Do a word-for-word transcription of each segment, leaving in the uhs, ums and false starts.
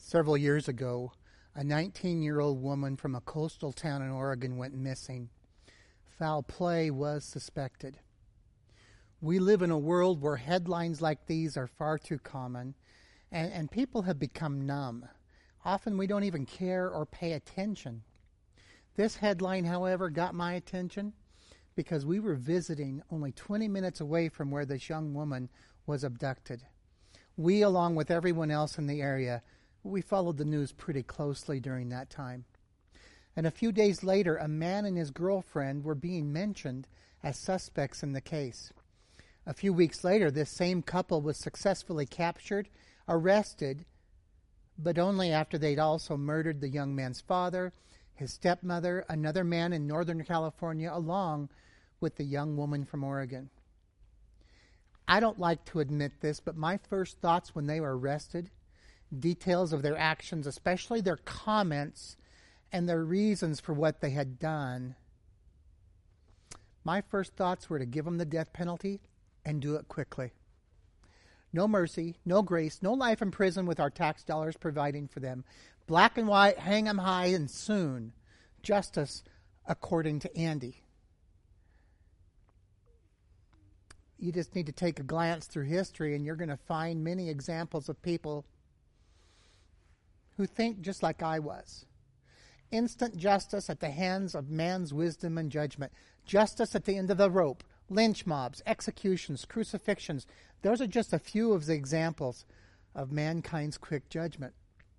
Several years ago, a nineteen-year-old woman from a coastal town in Oregon went missing. Foul play was suspected. We live in a world where headlines like these are far too common, and, and people have become numb. Often we don't even care or pay attention. This headline, however, got my attention because we were visiting only twenty minutes away from where this young woman was abducted. We, along with everyone else in the area, we followed the news pretty closely during that time. And a few days later, a man and his girlfriend were being mentioned as suspects in the case. A few weeks later, this same couple was successfully captured, arrested, but only after they'd also murdered the young man's father, his stepmother, another man in Northern California, along with the young woman from Oregon. I don't like to admit this, but my first thoughts when they were arrested, details of their actions, especially their comments and their reasons for what they had done, my first thoughts were to give them the death penalty and do it quickly. No mercy, no grace, no life in prison with our tax dollars providing for them. Black and white, hang them high, and soon justice according to Andy. You just need to take a glance through history and you're going to find many examples of people who think just like I was. Instant justice at the hands of man's wisdom and judgment. Justice at the end of the rope. Lynch mobs, executions, crucifixions. Those are just a few of the examples of mankind's quick judgment.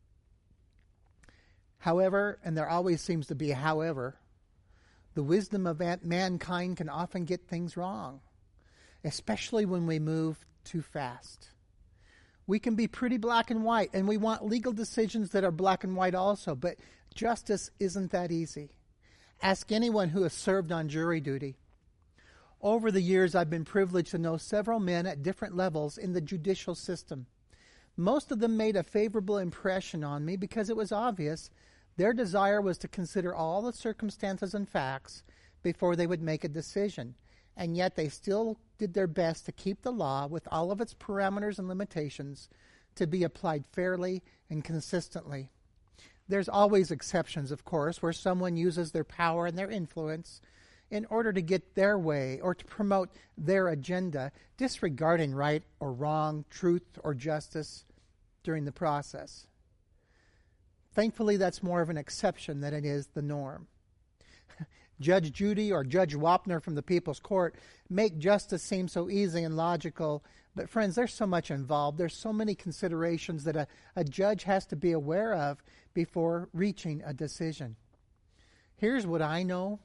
However, and there always seems to be a however, the wisdom of mankind can often get things wrong, especially when we move too fast. We can be pretty black and white, and we want legal decisions that are black and white also, but justice isn't that easy. Ask anyone who has served on jury duty. Over the years, I've been privileged to know several men at different levels in the judicial system. Most of them made a favorable impression on me because it was obvious their desire was to consider all the circumstances and facts before they would make a decision, and yet they still did their best to keep the law, with all of its parameters and limitations, to be applied fairly and consistently. There's always exceptions, of course, where someone uses their power and their influence in order to get their way or to promote their agenda, disregarding right or wrong, truth or justice during the process. Thankfully, that's more of an exception than it is the norm. Judge Judy or Judge Wapner from the People's Court make justice seem so easy and logical, but friends, there's so much involved. There's so many considerations that a, a judge has to be aware of before reaching a decision. Here's what I know.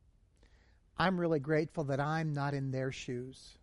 I'm really grateful that I'm not in their shoes.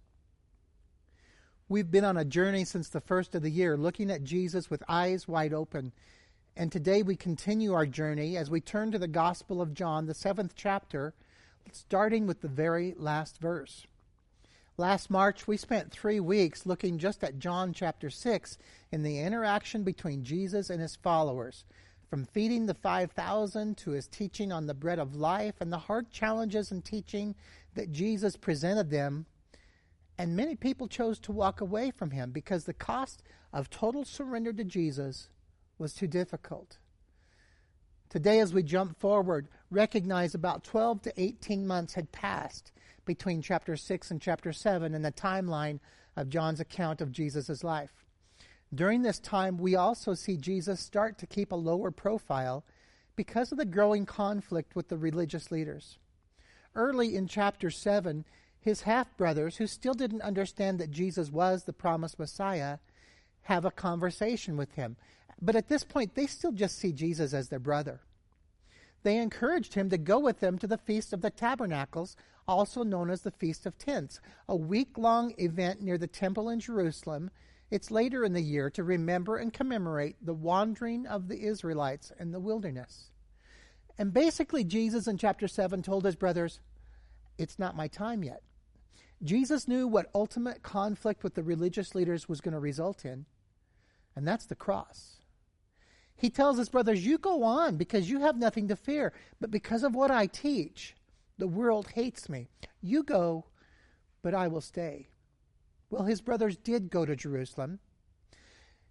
We've been on a journey since the first of the year, looking at Jesus with eyes wide open. And today we continue our journey as we turn to the Gospel of John, the seventh chapter, starting with the very last verse. Last March, we spent three weeks looking just at John chapter six in the interaction between Jesus and his followers, from feeding the five thousand to his teaching on the bread of life and the hard challenges and teaching that Jesus presented them. And many people chose to walk away from him because the cost of total surrender to Jesus was too difficult. Today, as we jump forward, recognize about twelve to eighteen months had passed between chapter six and chapter seven in the timeline of John's account of Jesus' life. During this time, we also see Jesus start to keep a lower profile because of the growing conflict with the religious leaders. Early in chapter seven, his half-brothers, who still didn't understand that Jesus was the promised Messiah, have a conversation with him. But at this point, they still just see Jesus as their brother. They encouraged him to go with them to the Feast of the Tabernacles, also known as the Feast of Tents, a week-long event near the temple in Jerusalem. It's later in the year to remember and commemorate the wandering of the Israelites in the wilderness. And basically, Jesus in chapter seven told his brothers, it's not my time yet. Jesus knew what ultimate conflict with the religious leaders was going to result in, and that's the cross. He tells his brothers, you go on because you have nothing to fear, but because of what I teach, the world hates me. You go, but I will stay. Well, his brothers did go to Jerusalem.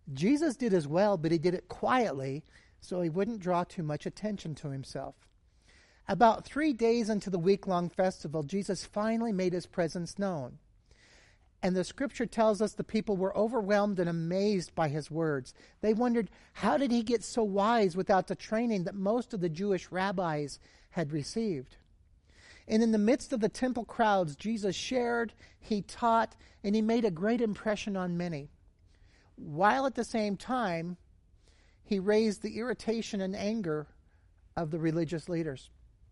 Jesus did as well, but he did it quietly so he wouldn't draw too much attention to himself. About three days into the week-long festival, Jesus finally made his presence known. And the scripture tells us the people were overwhelmed and amazed by his words. They wondered, how did he get so wise without the training that most of the Jewish rabbis had received? And in the midst of the temple crowds, Jesus shared, he taught, and he made a great impression on many. While at the same time, he raised the irritation and anger of the religious leaders.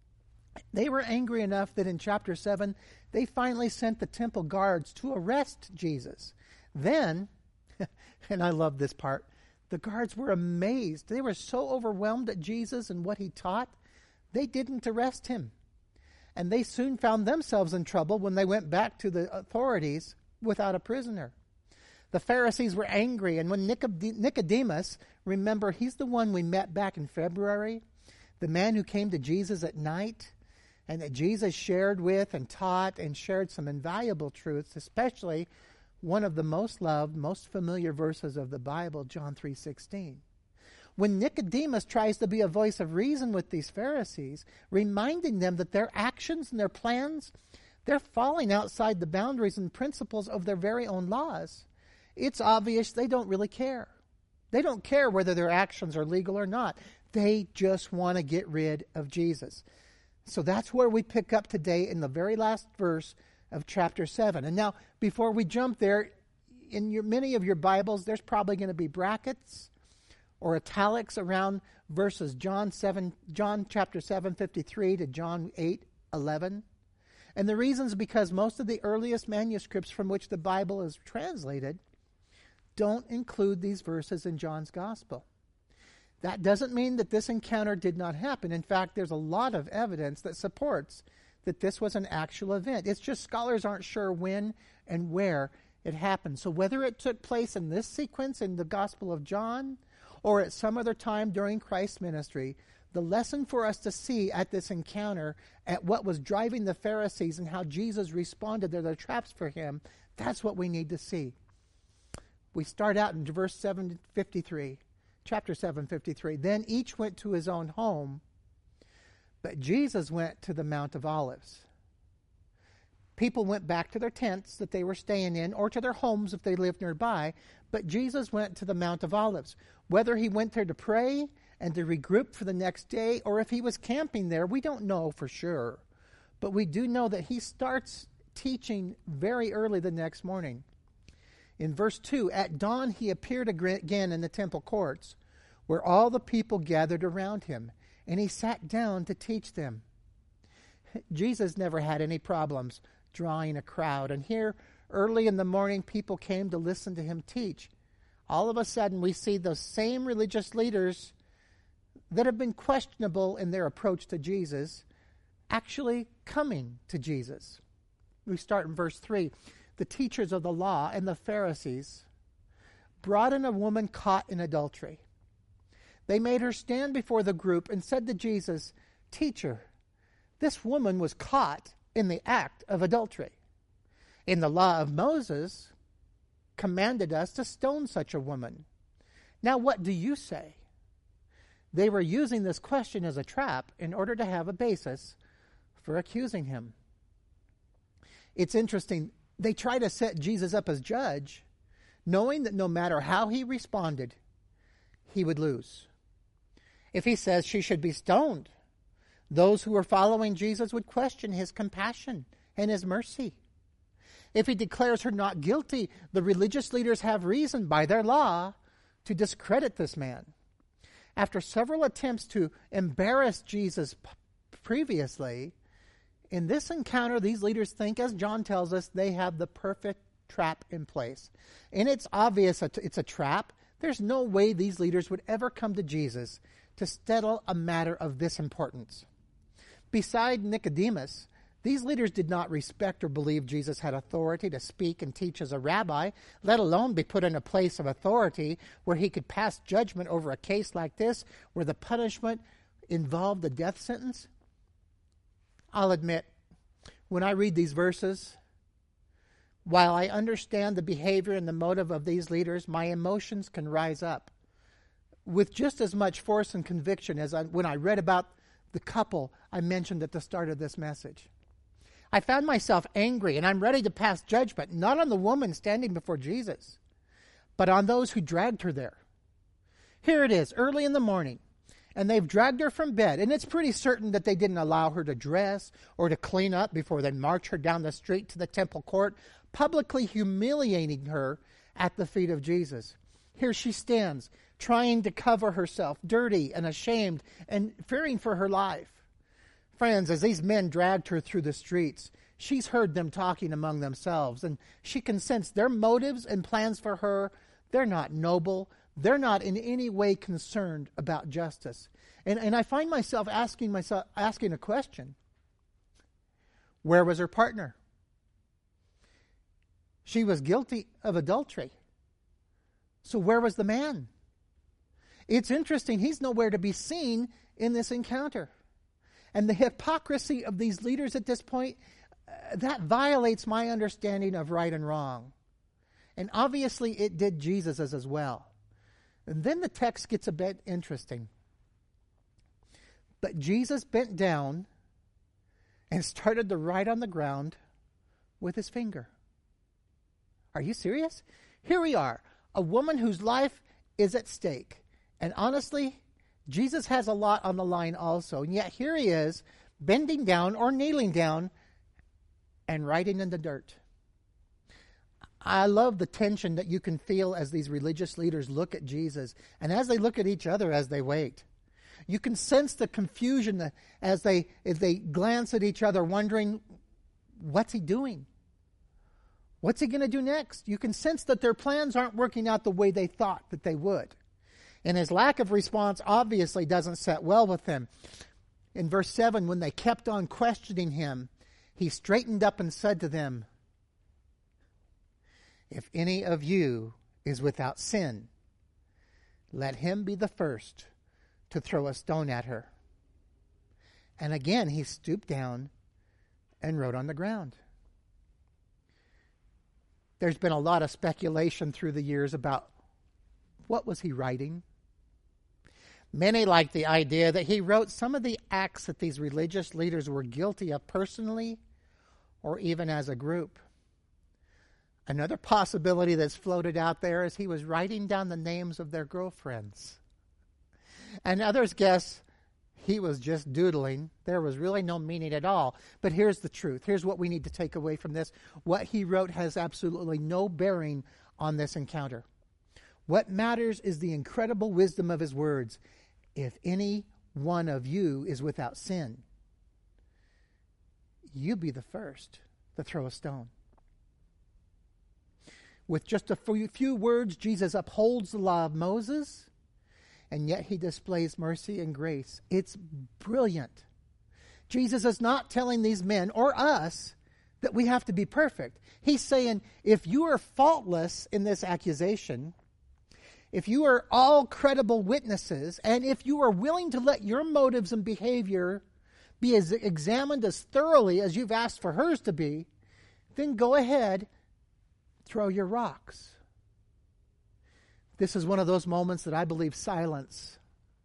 They were angry enough that in chapter seven, they finally sent the temple guards to arrest Jesus. Then, and I love this part, the guards were amazed. They were so overwhelmed at Jesus and what he taught, they didn't arrest him. And they soon found themselves in trouble when they went back to the authorities without a prisoner. The Pharisees were angry, and when Nicodemus, remember, he's the one we met back in February, the man who came to Jesus at night, and that Jesus shared with and taught and shared some invaluable truths, especially one of the most loved, most familiar verses of the Bible, John three sixteen. When Nicodemus tries to be a voice of reason with these Pharisees, reminding them that their actions and their plans, they're falling outside the boundaries and principles of their very own laws, it's obvious they don't really care. They don't care whether their actions are legal or not. They just want to get rid of Jesus. So that's where we pick up today in the very last verse of chapter seven. And now, before we jump there, in your, many of your Bibles, there's probably going to be brackets or italics around verses John seven, John chapter seven fifty-three to John eight eleven. And the reason is because most of the earliest manuscripts from which the Bible is translated don't include these verses in John's gospel. That doesn't mean that this encounter did not happen. In fact, there's a lot of evidence that supports that this was an actual event. It's just scholars aren't sure when and where it happened. So whether it took place in this sequence in the Gospel of John or at some other time during Christ's ministry, the lesson for us to see at this encounter, at what was driving the Pharisees and how Jesus responded to their traps for him, that's what we need to see. We start out in verse seven fifty-three. Chapter seven fifty-three. Then each went to his own home, but Jesus went to the Mount of Olives. People went back to their tents that they were staying in or to their homes if they lived nearby, but Jesus went to the Mount of Olives. Whether he went there to pray and to regroup for the next day or if he was camping there, we don't know for sure. But we do know that he starts teaching very early the next morning. In verse two, at dawn he appeared again in the temple courts, where all the people gathered around him, and he sat down to teach them. Jesus never had any problems drawing a crowd, and here, early in the morning, people came to listen to him teach. All of a sudden, we see those same religious leaders that have been questionable in their approach to Jesus actually coming to Jesus. We start in verse three. The teachers of the law and the Pharisees brought in a woman caught in adultery. They made her stand before the group and said to Jesus, "Teacher, this woman was caught in the act of adultery. In the law of Moses, commanded us to stone such a woman. Now what do you say?" They were using this question as a trap in order to have a basis for accusing him. It's interesting. They try to set Jesus up as judge, knowing that no matter how he responded, he would lose. If he says she should be stoned, those who were following Jesus would question his compassion and his mercy. If he declares her not guilty, the religious leaders have reason by their law to discredit this man. After several attempts to embarrass Jesus p- previously, in this encounter, these leaders think, as John tells us, they have the perfect trap in place. And it's obvious it's a trap. There's no way these leaders would ever come to Jesus to settle a matter of this importance. Beside Nicodemus, these leaders did not respect or believe Jesus had authority to speak and teach as a rabbi, let alone be put in a place of authority where he could pass judgment over a case like this, where the punishment involved a death sentence. I'll admit, when I read these verses, While I understand the behavior and the motive of these leaders, my emotions can rise up with just as much force and conviction as I, when I read about the couple I mentioned at the start of this message. I found myself angry, and I'm ready to pass judgment, not on the woman standing before Jesus, but on those who dragged her there. Here it is, early in the morning, and they've dragged her from bed, and it's pretty certain that they didn't allow her to dress or to clean up before they march her down the street to the temple court, publicly humiliating her at the feet of Jesus. Here she stands, trying to cover herself, dirty and ashamed, and fearing for her life. Friends, as these men dragged her through the streets, she's heard them talking among themselves, and she can sense their motives and plans for her. They're not noble. They're not in any way concerned about justice. And, and I find myself asking myself asking a question. Where was her partner? She was guilty of adultery. So where was the man? It's interesting, he's nowhere to be seen in this encounter. And the hypocrisy of these leaders at this point, uh, that violates my understanding of right and wrong. And obviously it did Jesus as well. And then the text gets a bit interesting. But Jesus bent down and started to write on the ground with his finger. Are you serious? Here we are, a woman whose life is at stake. And honestly, Jesus has a lot on the line also. And yet here he is, bending down or kneeling down and writing in the dirt. I love the tension that you can feel as these religious leaders look at Jesus and as they look at each other as they wait. You can sense the confusion as they as they glance at each other, wondering, what's he doing? What's he going to do next? You can sense that their plans aren't working out the way they thought that they would. And his lack of response obviously doesn't set well with them. In verse seven, when they kept on questioning him, he straightened up and said to them, "If any of you is without sin, let him be the first to throw a stone at her." And again he stooped down and wrote on the ground. There's been a lot of speculation through the years about what was he writing. Many like the idea that he wrote some of the acts that these religious leaders were guilty of personally or even as a group. Another possibility that's floated out there is he was writing down the names of their girlfriends. And others guess he was just doodling. There was really no meaning at all. But here's the truth. Here's what we need to take away from this. What he wrote has absolutely no bearing on this encounter. What matters is the incredible wisdom of his words. If any one of you is without sin, you be the first to throw a stone. With just a few words, Jesus upholds the law of Moses, and yet he displays mercy and grace. It's brilliant. Jesus is not telling these men or us that we have to be perfect. He's saying, if you are faultless in this accusation, if you are all credible witnesses, and if you are willing to let your motives and behavior be as examined as thoroughly as you've asked for hers to be, then go ahead, throw your rocks. This is one of those moments that I believe silence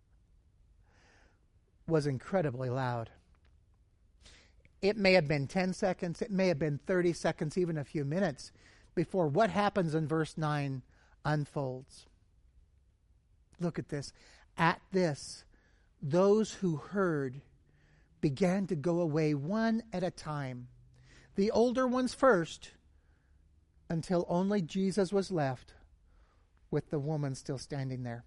was incredibly loud. It may have been ten seconds, it may have been thirty seconds, even a few minutes before what happens in verse nine unfolds. Look at this. At this, those who heard began to go away one at a time, the older ones first, until only Jesus was left with the woman still standing there.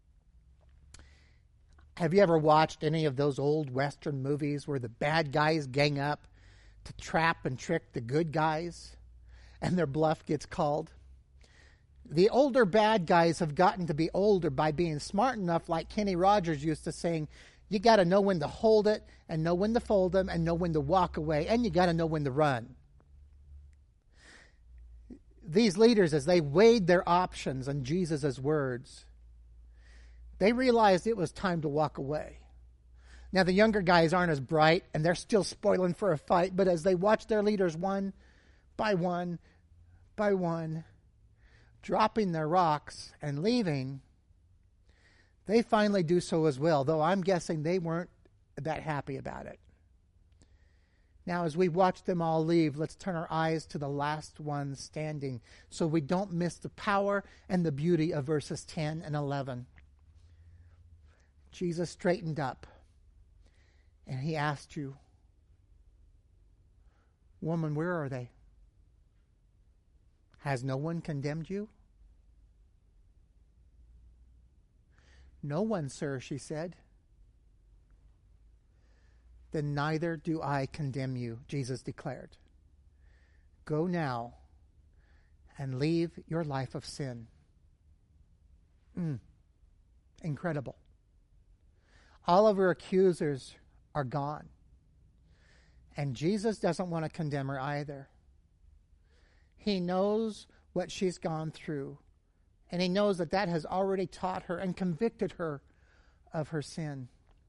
Have you ever watched any of those old Western movies where the bad guys gang up to trap and trick the good guys and their bluff gets called? The older bad guys have gotten to be older by being smart enough, like Kenny Rogers used to saying, you got to know when to hold it and know when to fold them and know when to walk away, and you got to know when to run. These leaders, as they weighed their options on Jesus' words, they realized it was time to walk away. Now, the younger guys aren't as bright, and they're still spoiling for a fight, but as they watch their leaders one by one by one, dropping their rocks and leaving, they finally do so as well, though I'm guessing they weren't that happy about it. Now, as we watch them all leave, let's turn our eyes to the last one standing so we don't miss the power and the beauty of verses ten and eleven. Jesus straightened up and he asked you, "Woman, where are they? Has no one condemned you?" "No one, sir," she said. "Then neither do I condemn you," Jesus declared. "Go now and leave your life of sin." Mm. Incredible. All of her accusers are gone. And Jesus doesn't want to condemn her either. He knows what she's gone through. And he knows that that has already taught her and convicted her of her sin.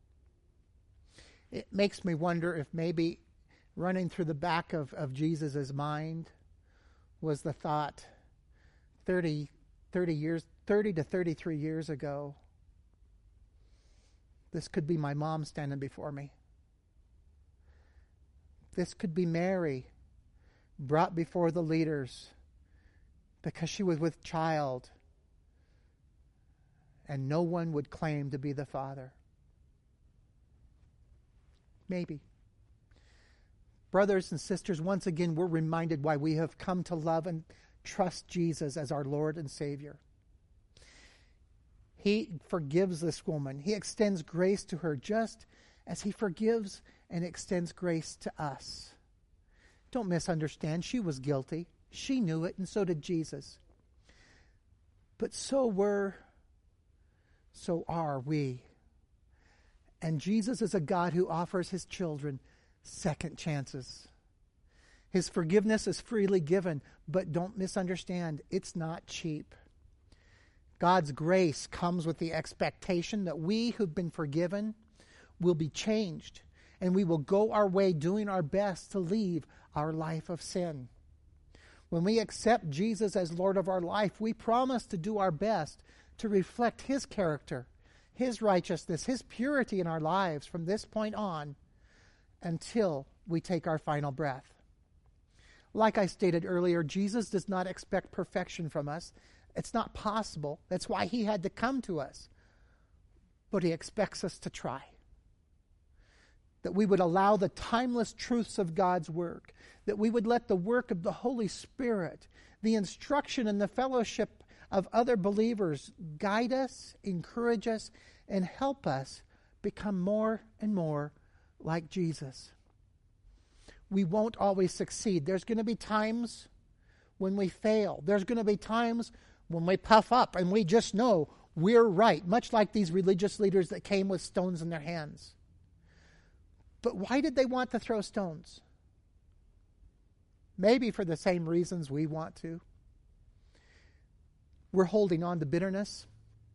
It makes me wonder if maybe running through the back of, of Jesus' mind was the thought thirty, thirty years, thirty to thirty-three years ago, this could be my mom standing before me. This could be Mary brought before the leaders because she was with child and no one would claim to be the father. Maybe. Brothers and sisters, once again, we're reminded why we have come to love and trust Jesus as our Lord and Savior. He forgives this woman. He extends grace to her just as he forgives and extends grace to us. Don't misunderstand. She was guilty. She knew it, and so did Jesus. But so were, so are we. And Jesus is a God who offers his children second chances. His forgiveness is freely given, but don't misunderstand, it's not cheap. God's grace comes with the expectation that we who've been forgiven will be changed, and we will go our way doing our best to leave our life of sin. When we accept Jesus as Lord of our life, we promise to do our best to reflect his character, his righteousness, his purity in our lives from this point on until we take our final breath. Like I stated earlier, Jesus does not expect perfection from us. It's not possible. That's why he had to come to us. But he expects us to try. That we would allow the timeless truths of God's work. That we would let the work of the Holy Spirit, the instruction and the fellowship of other believers guide us, encourage us, and help us become more and more like Jesus. We won't always succeed. There's going to be times when we fail. There's going to be times when we puff up and we just know we're right, much like these religious leaders that came with stones in their hands. But why did they want to throw stones? Maybe for the same reasons we want to. We're holding on to bitterness.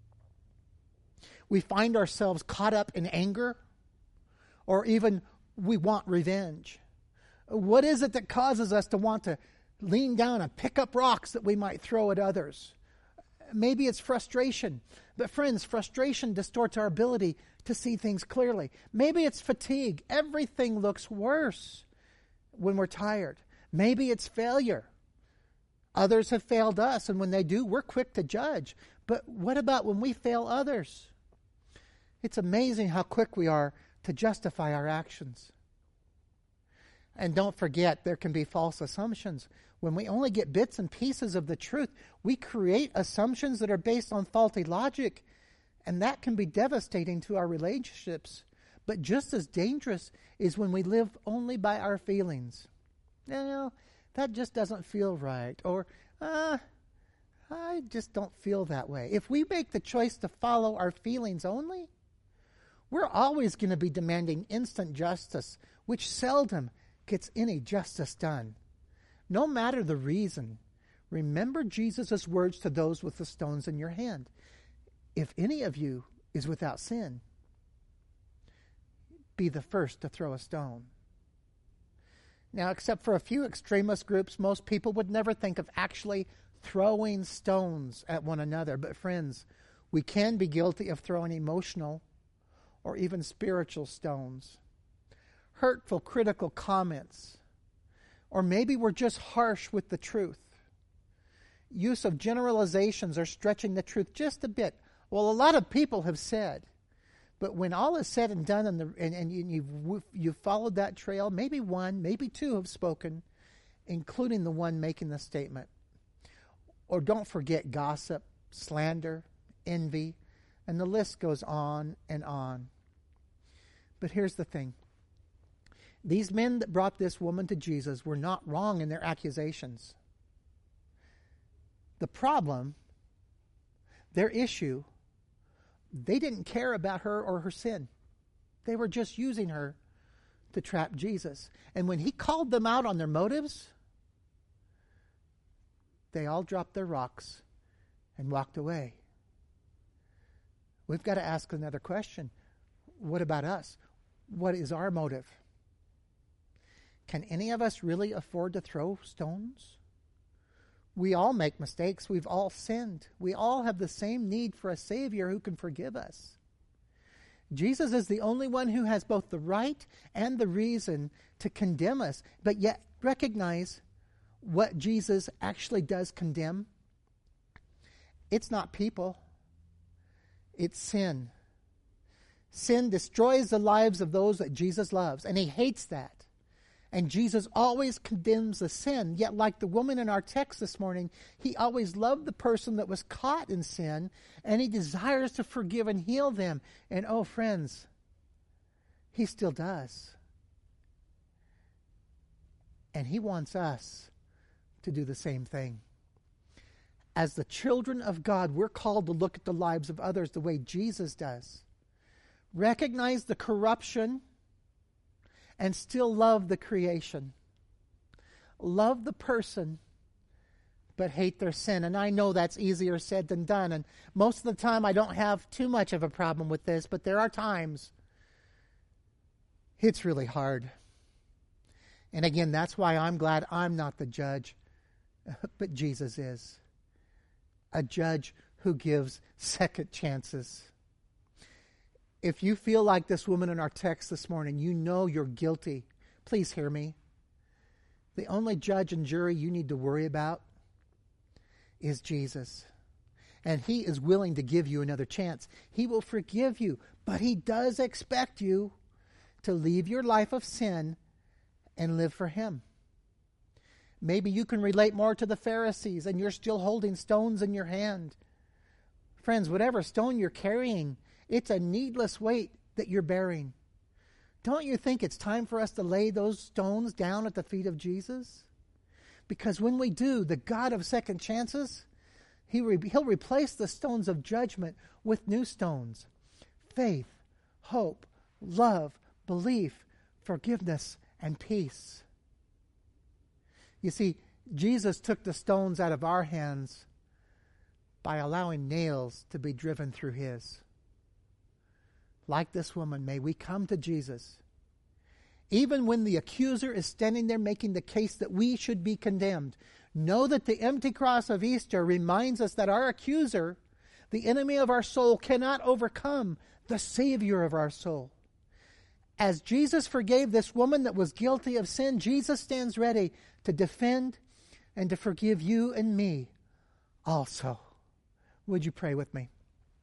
We find ourselves caught up in anger, or even we want revenge. What is it that causes us to want to lean down and pick up rocks that we might throw at others? Maybe it's frustration. But friends, frustration distorts our ability to see things clearly. Maybe it's fatigue. Everything looks worse when we're tired. Maybe it's failure. Others have failed us, and when they do, we're quick to judge. But what about when we fail others? It's amazing how quick we are to justify our actions. And don't forget, there can be false assumptions. When we only get bits and pieces of the truth, we create assumptions that are based on faulty logic, and that can be devastating to our relationships. But just as dangerous is when we live only by our feelings. No, that just doesn't feel right. Or, uh, I just don't feel that way. If we make the choice to follow our feelings only, we're always going to be demanding instant justice, which seldom gets any justice done. No matter the reason, remember Jesus' words to those with the stones in your hand. If any of you is without sin, be the first to throw a stone. Now, except for a few extremist groups, most people would never think of actually throwing stones at one another. But friends, we can be guilty of throwing emotional or even spiritual stones, hurtful, critical comments, or maybe we're just harsh with the truth. Use of generalizations or stretching the truth just a bit. Well, a lot of people have said, but when all is said and done and, the, and, and you've, you've followed that trail, maybe one, maybe two have spoken, including the one making the statement. Or don't forget gossip, slander, envy, and the list goes on and on. But here's the thing. These men that brought this woman to Jesus were not wrong in their accusations. The problem, their issue, they didn't care about her or her sin. They were just using her to trap Jesus. And when he called them out on their motives, they all dropped their rocks and walked away. We've got to ask another question. What about us? What is our motive? Can any of us really afford to throw stones? We all make mistakes. We've all sinned. We all have the same need for a Savior who can forgive us. Jesus is the only one who has both the right and the reason to condemn us, but yet recognize what Jesus actually does condemn. It's not people. It's sin. Sin destroys the lives of those that Jesus loves, and he hates that. And Jesus always condemns the sin. Yet like the woman in our text this morning, he always loved the person that was caught in sin, and he desires to forgive and heal them. And oh, friends, he still does. And he wants us to do the same thing. As the children of God, we're called to look at the lives of others the way Jesus does. Recognize the corruption and still love the creation. Love the person, but hate their sin. And I know that's easier said than done. And most of the time I don't have too much of a problem with this, but there are times it's really hard. And again, that's why I'm glad I'm not the judge, but Jesus is. A judge who gives second chances. If you feel like this woman in our text this morning, you know you're guilty, please hear me. The only judge and jury you need to worry about is Jesus. And he is willing to give you another chance. He will forgive you, but he does expect you to leave your life of sin and live for him. Maybe you can relate more to the Pharisees and you're still holding stones in your hand. Friends, whatever stone you're carrying, it's a needless weight that you're bearing. Don't you think it's time for us to lay those stones down at the feet of Jesus? Because when we do, the God of second chances, he re- he'll replace the stones of judgment with new stones. Faith, hope, love, belief, forgiveness, and peace. You see, Jesus took the stones out of our hands by allowing nails to be driven through his. Like this woman, may we come to Jesus. Even when the accuser is standing there making the case that we should be condemned, know that the empty cross of Easter reminds us that our accuser, the enemy of our soul, cannot overcome the Savior of our soul. As Jesus forgave this woman that was guilty of sin, Jesus stands ready to defend and to forgive you and me also. Would you pray with me?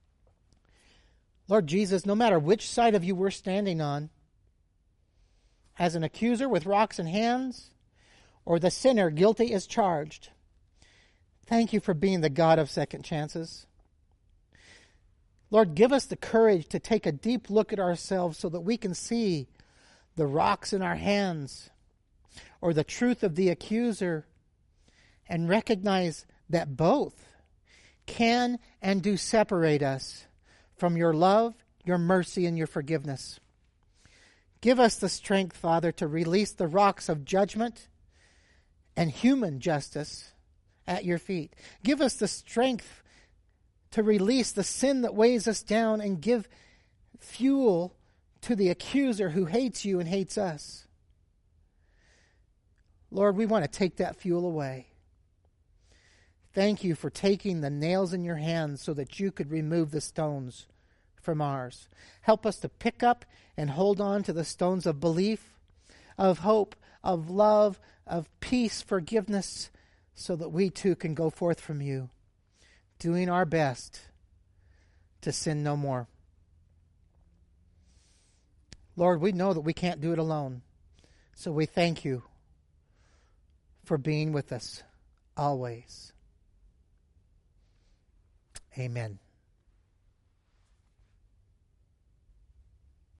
Lord Jesus, no matter which side of you we're standing on, as an accuser with rocks in hands, or the sinner guilty as charged, thank you for being the God of second chances. Lord, give us the courage to take a deep look at ourselves so that we can see the rocks in our hands or the truth of the accuser and recognize that both can and do separate us from your love, your mercy, and your forgiveness. Give us the strength, Father, to release the rocks of judgment and human justice at your feet. Give us the strength to release the sin that weighs us down and give fuel to the accuser who hates you and hates us. Lord, we want to take that fuel away. Thank you for taking the nails in your hands so that you could remove the stones from ours. Help us to pick up and hold on to the stones of belief, of hope, of love, of peace, forgiveness, so that we too can go forth from you, doing our best to sin no more. Lord, we know that we can't do it alone, so we thank you for being with us always. Amen.